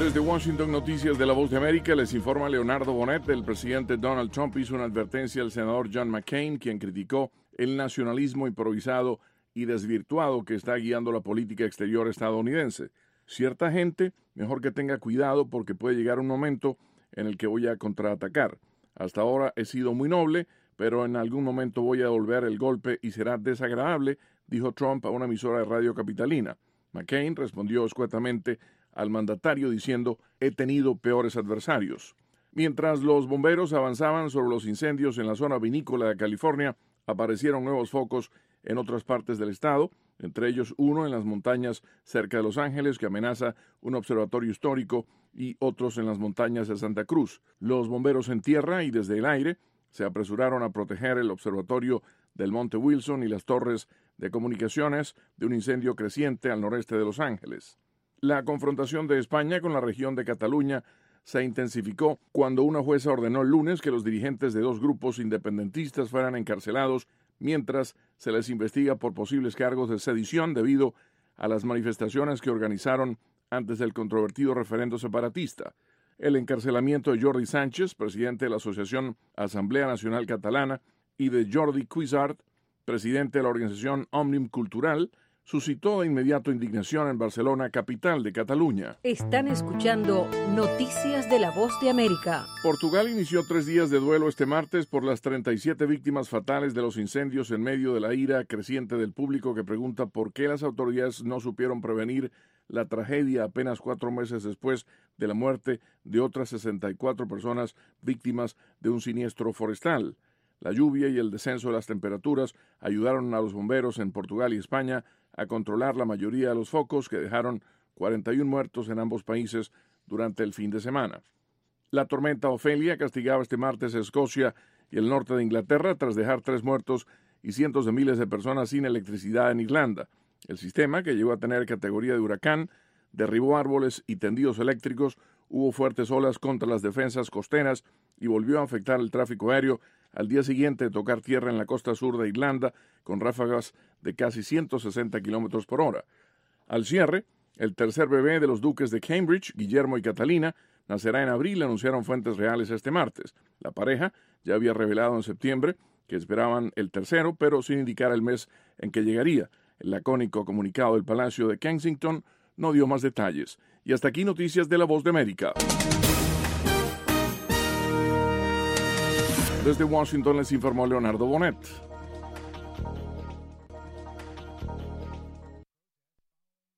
Desde Washington, Noticias de La Voz de América, les informa Leonardo Bonet. El presidente Donald Trump hizo una advertencia al senador John McCain, quien criticó el nacionalismo improvisado y desvirtuado que está guiando la política exterior estadounidense. Cierta gente, mejor que tenga cuidado porque puede llegar un momento en el que voy a contraatacar. Hasta ahora he sido muy noble, pero en algún momento voy a devolver el golpe y será desagradable, dijo Trump a una emisora de radio capitalina. McCain respondió escuetamente al mandatario diciendo: he tenido peores adversarios. Mientras los bomberos avanzaban sobre los incendios en la zona vinícola de California, aparecieron nuevos focos en otras partes del estado, entre ellos uno en las montañas cerca de Los Ángeles que amenaza un observatorio histórico y otros en las montañas de Santa Cruz. Los bomberos en tierra y desde el aire se apresuraron a proteger el observatorio del Monte Wilson y las torres de comunicaciones de un incendio creciente al noreste de Los Ángeles. La confrontación de España con la región de Cataluña se intensificó cuando una jueza ordenó el lunes que los dirigentes de dos grupos independentistas fueran encarcelados mientras se les investiga por posibles cargos de sedición debido a las manifestaciones que organizaron antes del controvertido referendo separatista. El encarcelamiento de Jordi Sánchez, presidente de la Asociación Asamblea Nacional Catalana, y de Jordi Cuixart, presidente de la organización Òmnium Cultural, suscitó de inmediato indignación en Barcelona, capital de Cataluña. Están escuchando Noticias de La Voz de América. Portugal inició 3 días de duelo este martes por las 37 víctimas fatales de los incendios en medio de la ira creciente del público que pregunta por qué las autoridades no supieron prevenir la tragedia apenas 4 meses después de la muerte de otras 64 personas víctimas de un siniestro forestal. La lluvia y el descenso de las temperaturas ayudaron a los bomberos en Portugal y España a controlar la mayoría de los focos que dejaron 41 muertos en ambos países durante el fin de semana. La tormenta Ofelia castigaba este martes a Escocia y el norte de Inglaterra tras dejar 3 muertos y cientos de miles de personas sin electricidad en Irlanda. El sistema, que llegó a tener categoría de huracán, derribó árboles y tendidos eléctricos, hubo fuertes olas contra las defensas costeras y volvió a afectar el tráfico aéreo al día siguiente de tocar tierra en la costa sur de Irlanda con ráfagas de casi 160 kilómetros por hora. Al cierre, el tercer bebé de los duques de Cambridge, Guillermo y Catalina, nacerá en abril, anunciaron fuentes reales este martes. La pareja ya había revelado en septiembre que esperaban el tercero, pero sin indicar el mes en que llegaría. El lacónico comunicado del Palacio de Kensington no dio más detalles. Y hasta aquí Noticias de La Voz de América. Desde Washington les informó Leonardo Bonet.